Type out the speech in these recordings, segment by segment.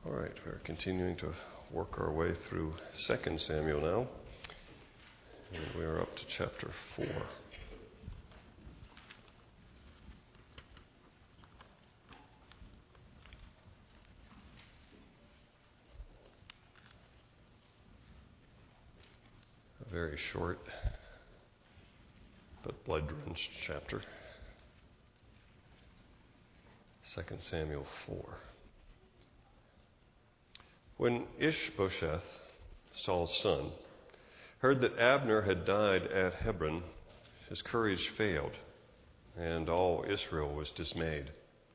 All right, we're continuing to work our way through 2 Samuel now, and we are up to chapter 4. A very short but blood-drenched chapter. 2 Samuel 4. When Ishbosheth, Saul's son, heard that Abner had died at Hebron, his courage failed, and all Israel was dismayed.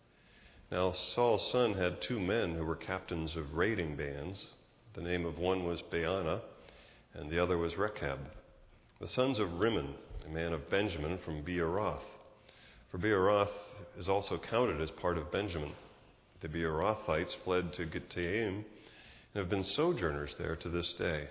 Now Saul's son had 2 men who were captains of raiding bands. The name of one was Baanah, and the other was Rechab, the sons of Rimmon, a man of Benjamin from Beeroth. For Beeroth is also counted as part of Benjamin. The Beerothites fled to Gittaim and have been sojourners there to this day.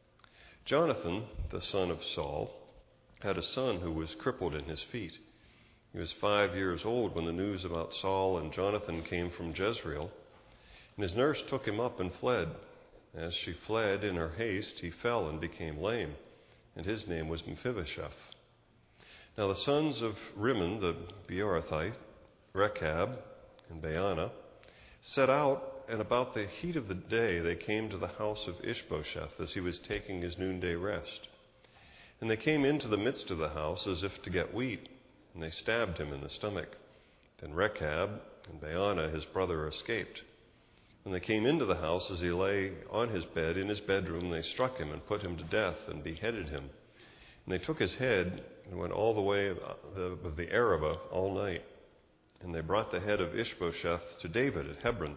Jonathan, the son of Saul, had a son who was crippled in his feet. He was 5 years old when the news about Saul and Jonathan came from Jezreel, and his nurse took him up and fled. As she fled in her haste, he fell and became lame, and his name was Mephibosheth. Now the sons of Rimmon the Beerothite, Rechab and Baanah, set out, and about the heat of the day they came to the house of Ishbosheth as he was taking his noonday rest. And they came into the midst of the house as if to get wheat, and they stabbed him in the stomach. Then Rechab and Baanah his brother escaped. When they came into the house as he lay on his bed in his bedroom, they struck him and put him to death and beheaded him. And they took his head and went all the way of the Arabah all night. And they brought the head of Ishbosheth to David at Hebron.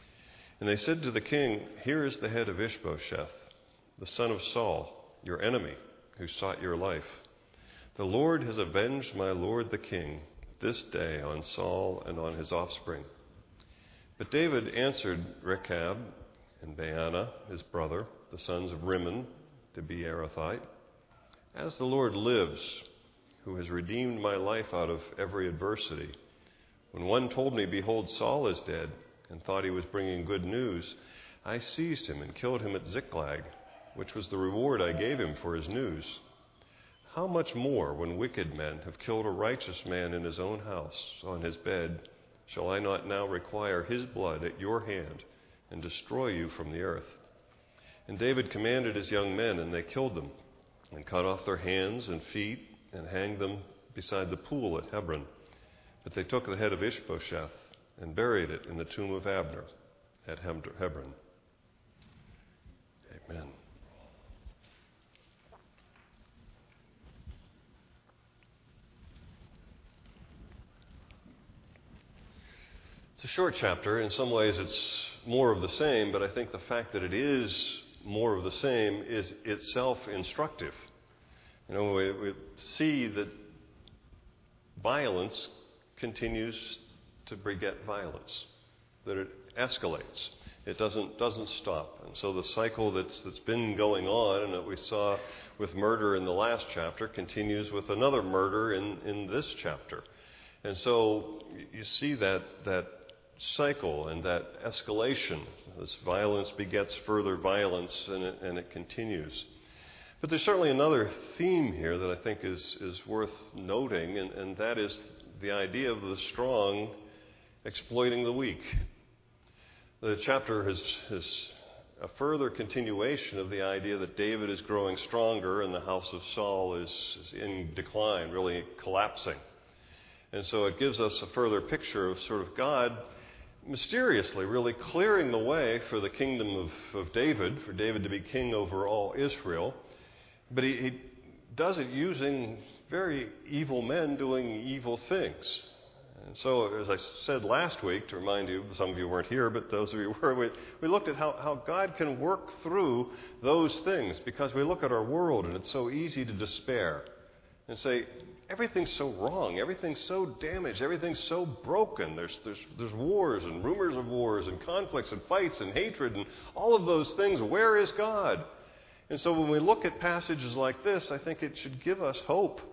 And they said to the king, "Here is the head of Ishbosheth, the son of Saul, your enemy, who sought your life. The Lord has avenged my lord the king this day on Saul and on his offspring." But David answered Rechab and Baanah, his brother, the sons of Rimmon, the Beerothite, "As the Lord lives, who has redeemed my life out of every adversity, when one told me, 'Behold, Saul is dead,' and thought he was bringing good news, I seized him and killed him at Ziklag, which was the reward I gave him for his news. How much more, when wicked men have killed a righteous man in his own house, on his bed, shall I not now require his blood at your hand and destroy you from the earth?" And David commanded his young men, and they killed them, and cut off their hands and feet, and hanged them beside the pool at Hebron. But they took the head of Ishbosheth and buried it in the tomb of Abner at Hebron. Amen. It's a short chapter. In some ways it's more of the same, but I think the fact that it is more of the same is itself instructive. You know, we see that violence continues to beget violence, that it escalates. It doesn't stop. And so the cycle that's been going on and that we saw with murder in the last chapter continues with another murder in this chapter. And so you see that cycle and that escalation. This violence begets further violence, and it continues. But there's certainly another theme here that I think is worth noting, and that is the idea of the strong exploiting the weak. The chapter is a further continuation of the idea that David is growing stronger and the house of Saul is in decline, really collapsing. And so it gives us a further picture of sort of God mysteriously really clearing the way for the kingdom of David, for David to be king over all Israel. But he does it using very evil men doing evil things. And so, as I said last week, to remind you, some of you weren't here, but those of you were, we looked at how God can work through those things, because we look at our world and it's so easy to despair and say, everything's so wrong, everything's so damaged, everything's so broken. There's wars and rumors of wars and conflicts and fights and hatred and all of those things. Where is God? And so when we look at passages like this, I think it should give us hope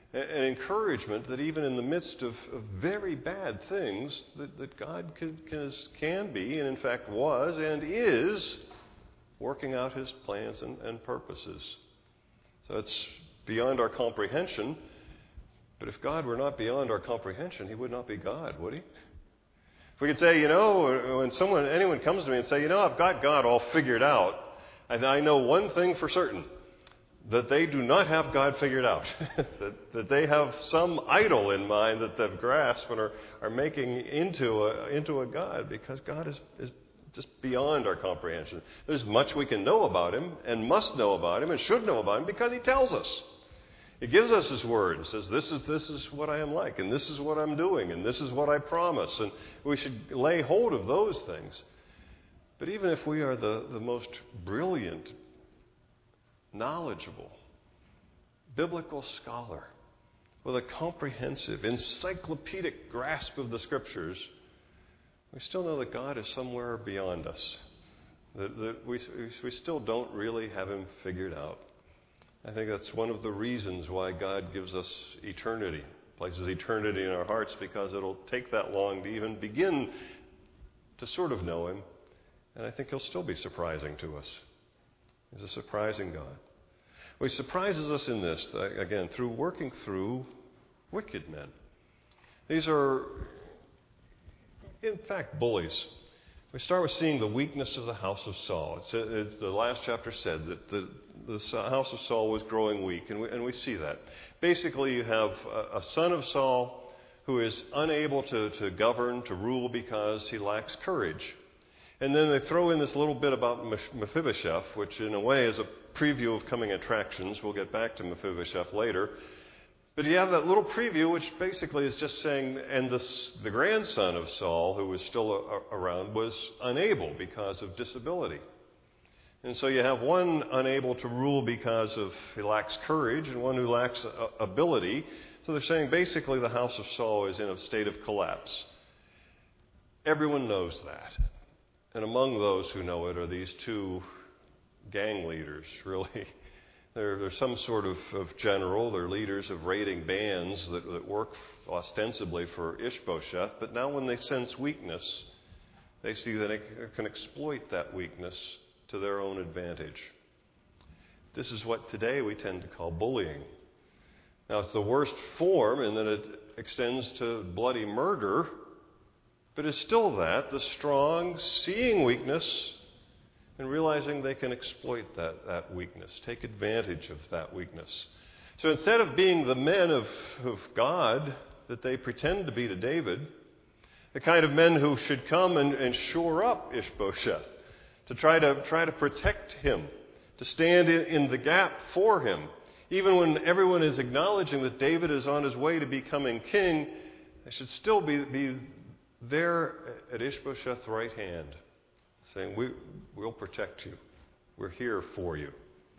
an encouragement that even in the midst of very bad things, that God can be, and in fact was and is, working out his plans and purposes. So it's beyond our comprehension. But if God were not beyond our comprehension, he would not be God, would he? If we could say, when anyone comes to me and say, I've got God all figured out, and I know one thing for certain, that they do not have God figured out, that they have some idol in mind that they've grasped and are making into a God, because God is just beyond our comprehension. There's much we can know about him and must know about him and should know about him because he tells us. He gives us his word and says, this is what I am like, and this is what I'm doing, and this is what I promise. And we should lay hold of those things. But even if we are the most brilliant, knowledgeable, biblical scholar with a comprehensive, encyclopedic grasp of the Scriptures, we still know that God is somewhere beyond us, that we still don't really have him figured out. I think that's one of the reasons why God gives us eternity, places eternity in our hearts, because it'll take that long to even begin to sort of know him. And I think he'll still be surprising to us. He's a surprising God. Well, he surprises us in this, again, through working through wicked men. These are, in fact, bullies. We start with seeing the weakness of the house of Saul. The last chapter said that the house of Saul was growing weak, and we see that. Basically, you have a son of Saul who is unable to govern, to rule, because he lacks courage. And then they throw in this little bit about Mephibosheth, which in a way is a preview of coming attractions. We'll get back to Mephibosheth later. But you have that little preview, which basically is just saying, and the grandson of Saul, who was still around, was unable because of disability. And so you have one unable to rule because he lacks courage, and one who lacks ability. So they're saying basically the house of Saul is in a state of collapse. Everyone knows that. And among those who know it are these two gang leaders, really. They're some sort of general. They're leaders of raiding bands that work ostensibly for Ishbosheth. But now when they sense weakness, they see that they can exploit that weakness to their own advantage. This is what today we tend to call bullying. Now, it's the worst form in that it extends to bloody murder, but it's still that, the strong seeing weakness and realizing they can exploit that weakness, take advantage of that weakness. So instead of being the men of God that they pretend to be to David, the kind of men who should come and shore up Ishbosheth, to try to protect him, to stand in the gap for him, even when everyone is acknowledging that David is on his way to becoming king, they should still be there at Ishbosheth's right hand, saying, we'll protect you. We're here for you.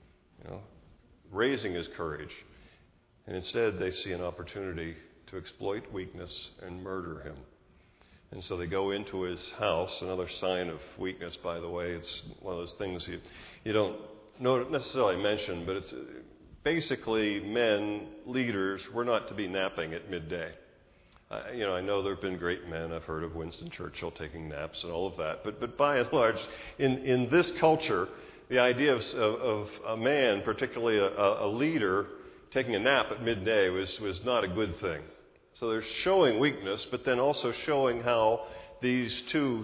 Raising his courage. And instead, they see an opportunity to exploit weakness and murder him. And so they go into his house, another sign of weakness, by the way. It's one of those things you don't necessarily mention, but it's basically men, leaders, were not to be napping at midday. I know there have been great men. I've heard of Winston Churchill taking naps and all of that. But by and large, in this culture, the idea of a man, particularly a leader, taking a nap at midday was not a good thing. So they're showing weakness, but then also showing how these two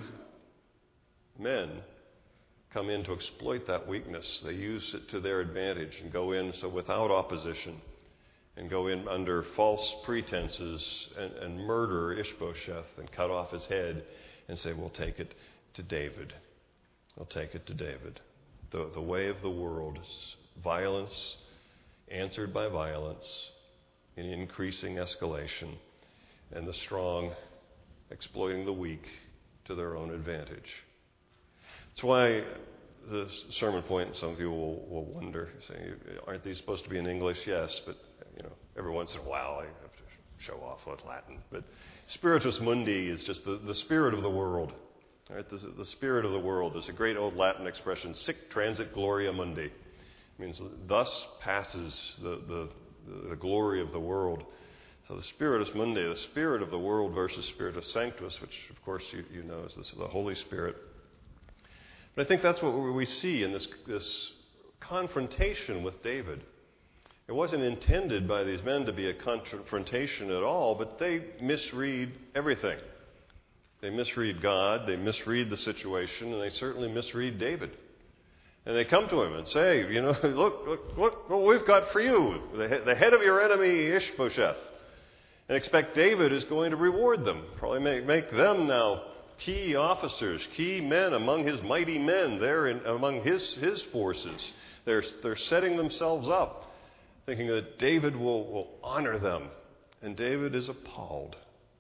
men come in to exploit that weakness. They use it to their advantage and go in so without opposition, and go in under false pretenses and murder Ishbosheth and cut off his head and say, we'll take it to David. We'll take it to David. The way of the world is violence answered by violence in increasing escalation, and the strong exploiting the weak to their own advantage. That's why the sermon point, some of you will wonder, saying, aren't these supposed to be in English? Yes, but every once in a while I have to show off with Latin. But spiritus mundi is just the spirit of the world. Right? The spirit of the world. There's a great old Latin expression, sic transit gloria mundi. It means thus passes the the glory of the world. So the Spiritus Mundi, the spirit of the world versus Spiritus Sanctus, which of course you know is the Holy Spirit. But I think that's what we see in this confrontation with David. It wasn't intended by these men to be a confrontation at all, but they misread everything. They misread God, they misread the situation, and they certainly misread David. And they come to him and say, look what we've got for you, the head of your enemy Ishbosheth. And expect David is going to reward them, probably make them now key officers, key men among his mighty men there among his forces. They're setting themselves up, thinking that David will honor them. And David is appalled.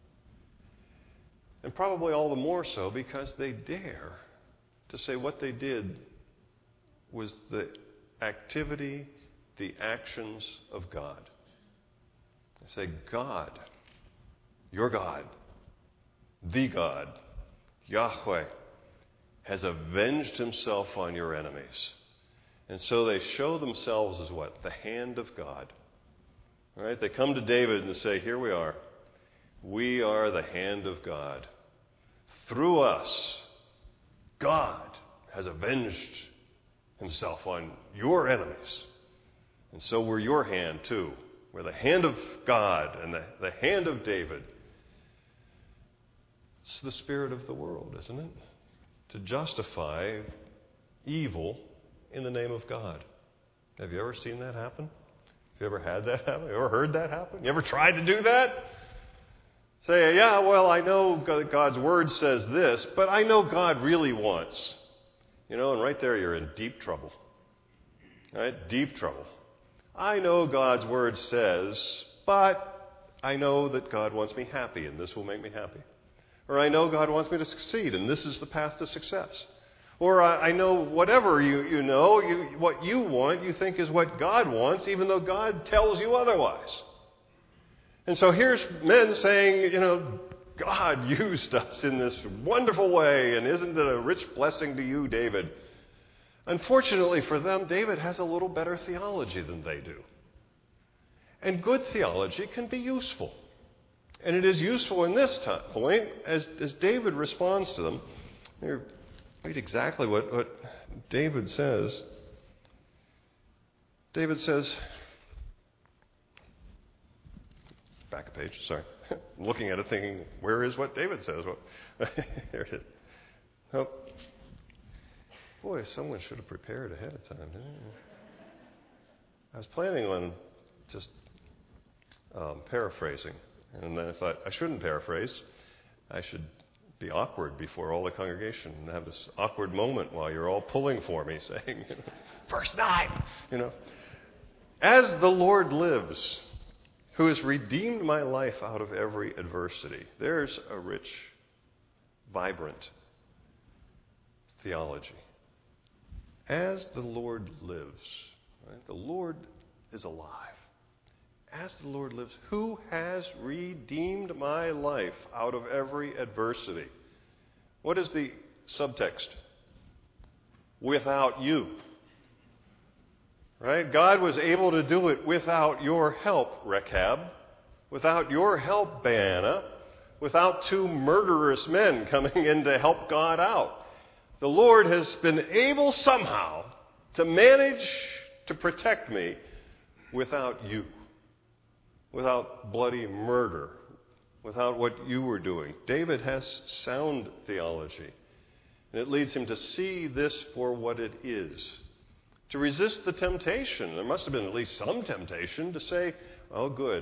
And probably all the more so because they dare to say what they did was the activity, the actions of God. They say, God, your God, the God, Yahweh, has avenged himself on your enemies. And so they show themselves as what? The hand of God. All right? They come to David and say, here we are. We are the hand of God. Through us, God has avenged himself on your enemies. And so we're your hand too. We're the hand of God and the hand of David. It's the spirit of the world, isn't it? To justify evil in the name of God. Have you ever seen that happen? Have you ever had that happen? Have you ever heard that happen? You ever tried to do that? Say, yeah, well, I know God's word says this, but I know God really wants. And right there you're in deep trouble. Right? Deep trouble. I know God's word says, but I know that God wants me happy, and this will make me happy. Or I know God wants me to succeed, and this is the path to success. Or I know whatever you know, what you want, you think is what God wants, even though God tells you otherwise. And so here's men saying, God used us in this wonderful way, and isn't it a rich blessing to you, David? Unfortunately for them, David has a little better theology than they do. And good theology can be useful. And it is useful in this point as David responds to them. Here, read exactly what David says. David says, back a page, sorry. I'm looking at it thinking, where is what David says? Here it is. Oh. Boy, someone should have prepared ahead of time, didn't you? I was planning on just paraphrasing. And then I thought, I shouldn't paraphrase. I should be awkward before all the congregation and have this awkward moment while you're all pulling for me, saying, verse 9, As the Lord lives, who has redeemed my life out of every adversity. There's a rich, vibrant theology. As the Lord lives, right? The Lord is alive. As the Lord lives, who has redeemed my life out of every adversity? What is the subtext? Without you. Right? God was able to do it without your help, Rechab. Without your help, Baanah. Without two murderous men coming in to help God out. The Lord has been able somehow to manage to protect me without you. Without bloody murder. Without what you were doing. David has sound theology. And it leads him to see this for what it is. To resist the temptation. There must have been at least some temptation to say, oh, good.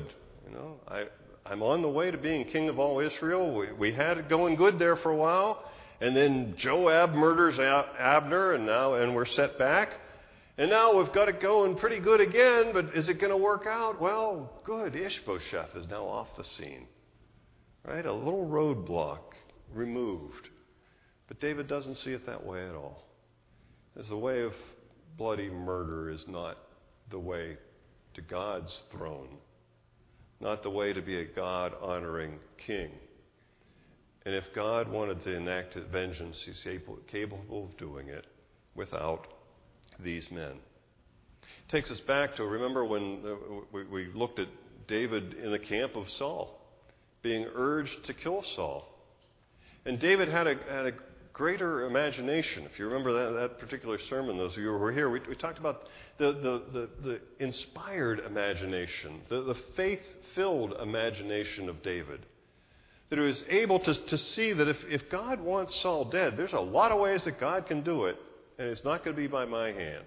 I'm on the way to being king of all Israel. We had it going good there for a while. And then Joab murders Abner, and we're set back. And now we've got it going pretty good again, but is it going to work out? Well, good. Ishbosheth is now off the scene. Right? A little roadblock removed. But David doesn't see it that way at all. As the way of bloody murder is not the way to God's throne. Not the way to be a God-honoring king. And if God wanted to enact vengeance, he's capable of doing it without these men. Takes us back to, remember when we looked at David in the camp of Saul, being urged to kill Saul. And David had a greater imagination. If you remember that particular sermon, those of you who were here, we talked about the inspired imagination, the faith-filled imagination of David. That he was able to see that if God wants Saul dead, there's a lot of ways that God can do it, and it's not going to be by my hand.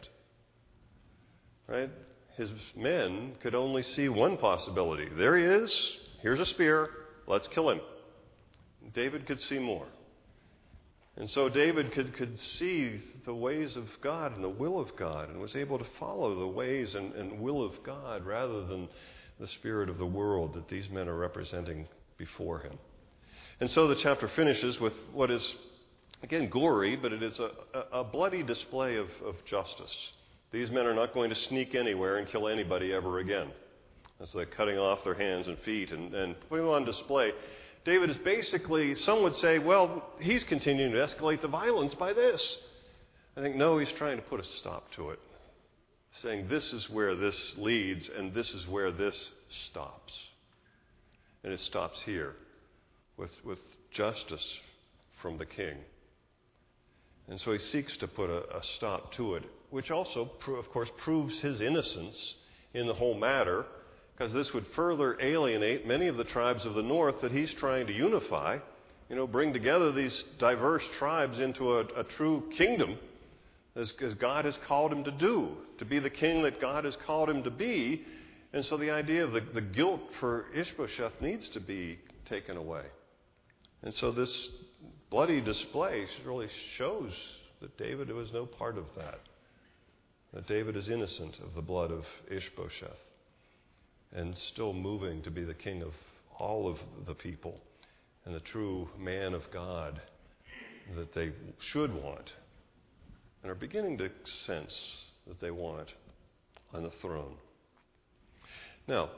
Right? His men could only see one possibility. There he is. Here's a spear. Let's kill him. David could see more. And so David could see the ways of God and the will of God and was able to follow the ways and will of God rather than the spirit of the world that these men are representing before him. And so the chapter finishes with what is, again, gory, but it is a bloody display of justice. These men are not going to sneak anywhere and kill anybody ever again. It's like cutting off their hands and feet and putting them on display. David is basically, some would say, well, he's continuing to escalate the violence by this. I think, no, he's trying to put a stop to it. Saying this is where this leads and this is where this stops. And it stops here with justice from the king. And so he seeks to put a stop to it, which also, of course, proves his innocence in the whole matter, because this would further alienate many of the tribes of the north that he's trying to unify, bring together these diverse tribes into a true kingdom, as God has called him to do, to be the king that God has called him to be. And so the idea of the guilt for Ishbosheth needs to be taken away. And so this bloody display really shows that David was no part of that. That David is innocent of the blood of Ishbosheth and still moving to be the king of all of the people and the true man of God that they should want and are beginning to sense that they want on the throne. Now,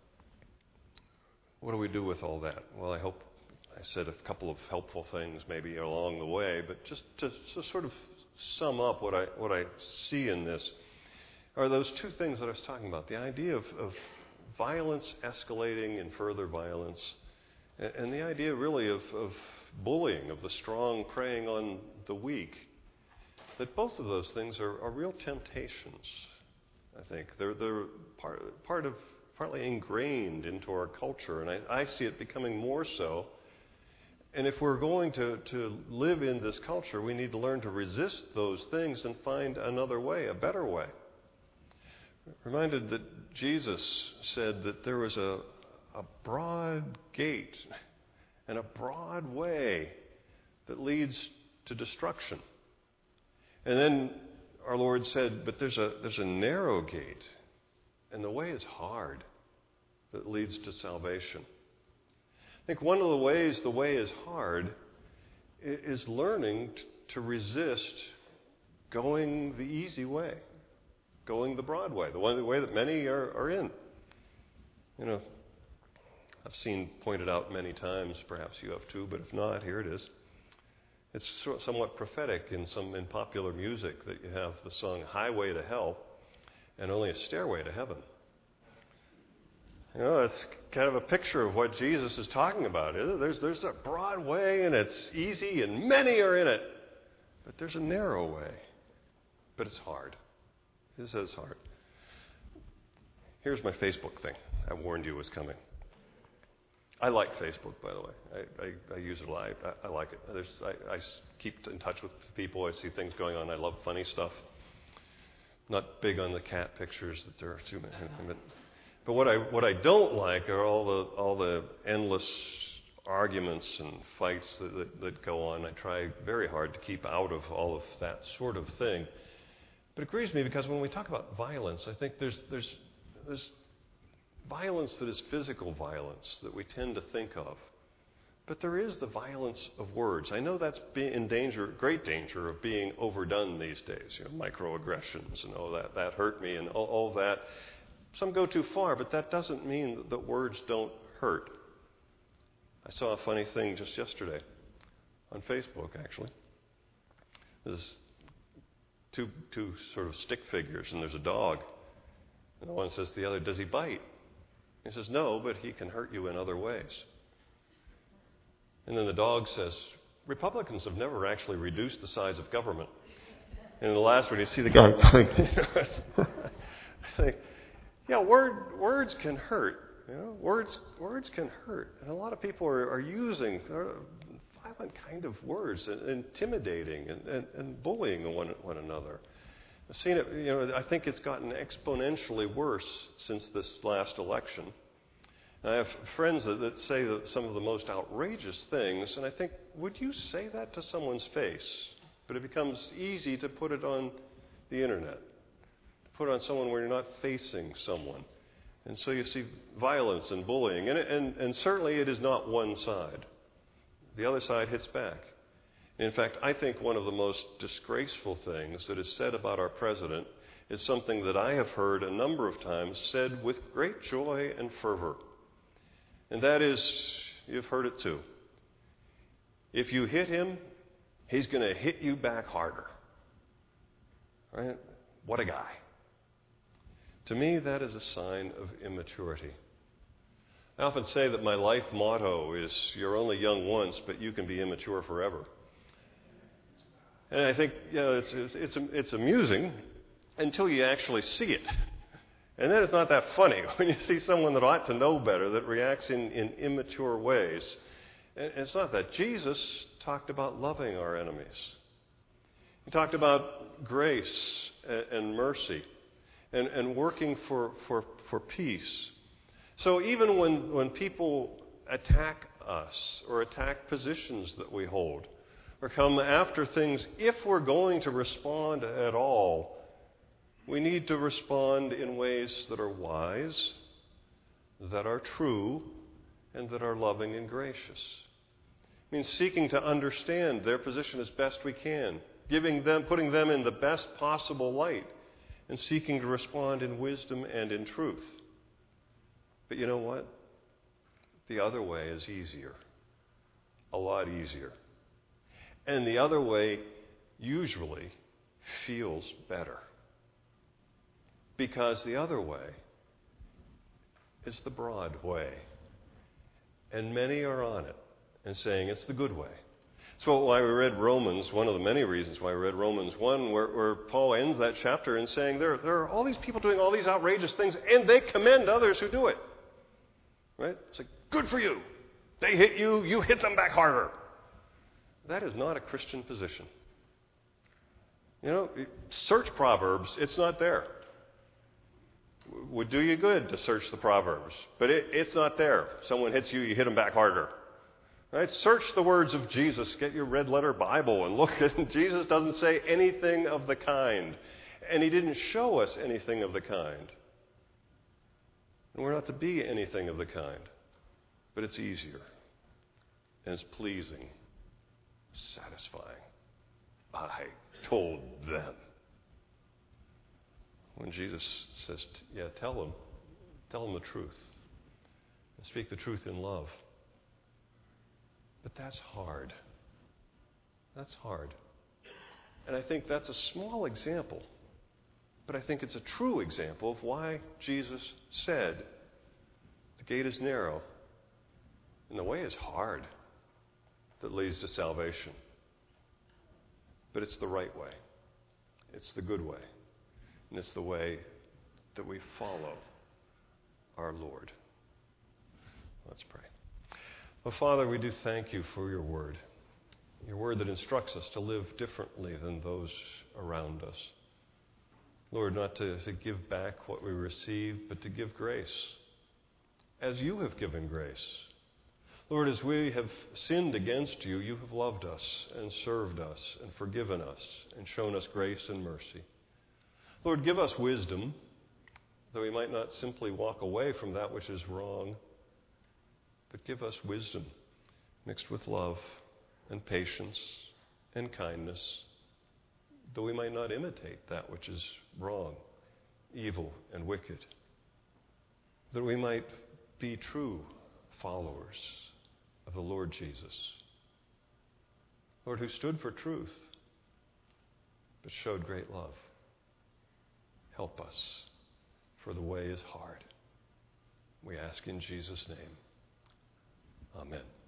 what do we do with all that? Well, I hope I said a couple of helpful things maybe along the way, but just to sort of sum up what I see in this are those two things that I was talking about. The idea of violence escalating and further violence, and the idea really of bullying, of the strong preying on the weak. That both of those things are real temptations, I think. They're partly ingrained into our culture, and I see it becoming more so. And if we're going to live in this culture, we need to learn to resist those things and find another way, a better way. Reminded that Jesus said that there was a broad gate and a broad way that leads to destruction. And then our Lord said, but there's a narrow gate, and the way is hard that leads to salvation. I think one of the ways the way is hard is learning to resist going the easy way, going the broad way, the way that many are in. I've seen pointed out many times, perhaps you have too, but if not, here it is. It's somewhat prophetic in popular music that you have the song Highway to Hell and only a stairway to heaven. It's kind of a picture of what Jesus is talking about. There's a broad way and it's easy and many are in it. But there's a narrow way. But it's hard. It is hard. Here's my Facebook thing. I warned you it was coming. I like Facebook, by the way. I use it a lot. I like it. I keep in touch with people. I see things going on. I love funny stuff. Not big on the cat pictures that there are too many. But what I don't like are all the endless arguments and fights that go on. I try very hard to keep out of all of that sort of thing. But it grieves me because when we talk about violence, I think there's violence that is physical violence that we tend to think of. But there is the violence of words. I know that's in great danger of being overdone these days. Microaggressions and that hurt me and all that. Some go too far, but that doesn't mean that words don't hurt. I saw a funny thing just yesterday on Facebook, actually. There's two sort of stick figures, and there's a dog. And the one says to the other, does he bite? He says, no, but he can hurt you in other ways. And then the dog says, Republicans have never actually reduced the size of government. And in the last one, you see the guy going, yeah, words can hurt. You know, words can hurt. And a lot of people are using violent kind of words, and intimidating and bullying one another. I've seen it, I think it's gotten exponentially worse since this last election. And I have friends that say that some of the most outrageous things, and I think, would you say that to someone's face? But it becomes easy to put it on the internet, to put it on someone where you're not facing someone. And so you see violence and bullying, and certainly it is not one side. The other side hits back. In fact, I think one of the most disgraceful things that is said about our president is something that I have heard a number of times said with great joy and fervor. And that is, you've heard it too. If you hit him, he's going to hit you back harder. Right? What a guy. To me, that is a sign of immaturity. I often say that my life motto is, you're only young once, but you can be immature forever. And I think it's amusing until you actually see it. And then it's not that funny when you see someone that ought to know better that reacts in immature ways. And it's not that. Jesus talked about loving our enemies. He talked about grace and mercy and working for peace. So even when people attack us or attack positions that we hold or come after things, if we're going to respond at all, we need to respond in ways that are wise, that are true, and that are loving and gracious. It means seeking to understand their position as best we can, putting them in the best possible light, and seeking to respond in wisdom and in truth. But you know what? The other way is easier. A lot easier. And the other way usually feels better. Because the other way is the broad way. And many are on it and saying it's the good way. So why we read Romans, one of the many reasons why we read Romans 1, where Paul ends that chapter in saying there are all these people doing all these outrageous things, and they commend others who do it. Right? It's like, good for you. They hit you, you hit them back harder. That is not a Christian position. Search Proverbs, it's not there. Would do you good to search the Proverbs, but it's not there. Someone hits you, you hit them back harder. Right? Search the words of Jesus. Get your red letter Bible and look at it. Jesus doesn't say anything of the kind, and he didn't show us anything of the kind. And we're not to be anything of the kind, but it's easier, and it's pleasing, satisfying. I told them. When Jesus says, tell them the truth. And speak the truth in love. But that's hard. That's hard. And I think that's a small example. But I think it's a true example of why Jesus said, the gate is narrow and the way is hard that leads to salvation. But it's the right way. It's the good way. And it's the way that we follow our Lord. Let's pray. Well, Father, we do thank you for your word that instructs us to live differently than those around us. Lord, not to give back what we receive, but to give grace, as you have given grace. Lord, as we have sinned against you, you have loved us and served us and forgiven us and shown us grace and mercy. Lord, give us wisdom, that we might not simply walk away from that which is wrong, but give us wisdom mixed with love and patience and kindness, that we might not imitate that which is wrong, evil, and wicked, that we might be true followers of the Lord Jesus, Lord, who stood for truth, but showed great love. Help us for the way is hard. We ask in Jesus' name. Amen.